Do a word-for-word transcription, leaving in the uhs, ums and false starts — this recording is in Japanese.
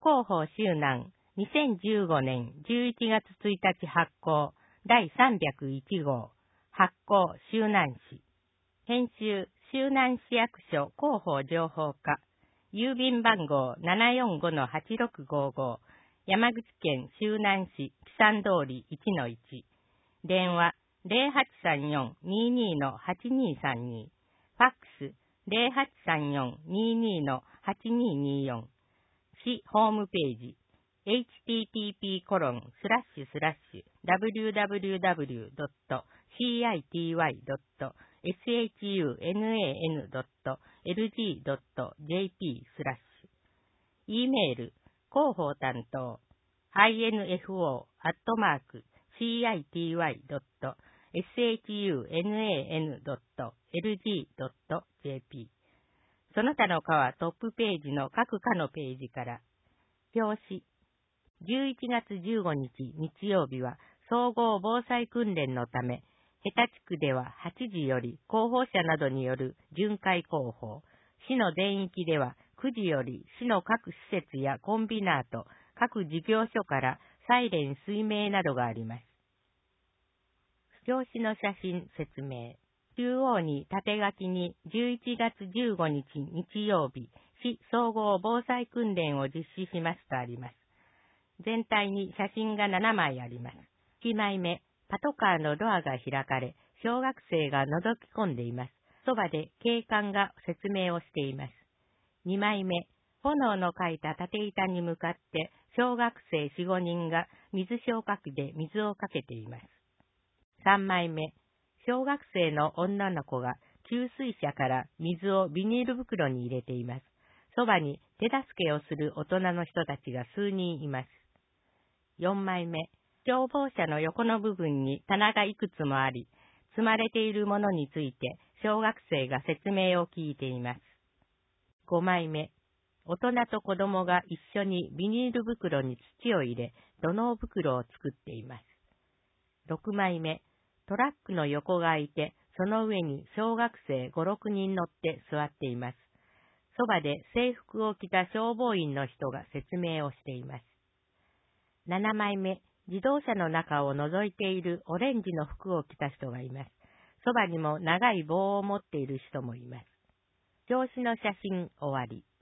広報周南にせんじゅうごねんじゅういちがつついたち発行だいさんびゃくいちごう発行周南市編集周南市役所広報情報課郵便番号 ななよんごのはちろくごご 山口県周南市木山通り いちのいち 電話 ゼロはちさんよんにーにーのはちにーさんに ファックス ゼロはちさんよんにーにーのはちにーにーよん 市ホームページ エイチティーティーピーコロンスラッシュスラッシュダブリューダブリューダブリュードットシーアイティーワイドットエスエイチユーエヌエーエヌドットエルジードットジェーピースラッシュ E メール広報担当 アイエヌエフオー アットマーク シーアイティーワイドットエスエイチユーエヌエーエヌドットエルジードットジェーピー その他の課はトップページの各課のページから表紙じゅういちがつじゅうごにち日曜日は総合防災訓練のため江田地区でははちじより広報車などによる巡回広報、市の全域ではくじより市の各施設やコンビナート、各事業所からサイレン水明などがあります。表紙の写真説明。中央に縦書きにじゅういちがつじゅうごにち日曜日、市総合防災訓練を実施しますとあります。全体に写真がななまいあります。いちまいめ、パトカーのドアが開かれ、小学生が覗き込んでいます。そばで警官が説明をしています。にまいめ、炎のかいた縦板に向かって小学生よん、ごにんが水消火器で水をかけています。さんまいめ、小学生の女の子が給水車から水をビニール袋に入れています。そばに手助けをする大人の人たちが数人います。よんまいめ、消防車の横の部分に棚がいくつもあり、積まれているものについて小学生が説明を聞いています。ごまいめ、大人と子供が一緒にビニール袋に土を入れ、土のう袋を作っています。ろくまいめ、トラックの横が空いて、その上に小学生ご、ろくにん乗って座っています。そばで制服を着た消防員の人が説明をしています。ななまいめ、自動車の中を覗いているオレンジの服を着た人がいます。そばにも長い棒を持っている人もいます。表紙の写真終わり。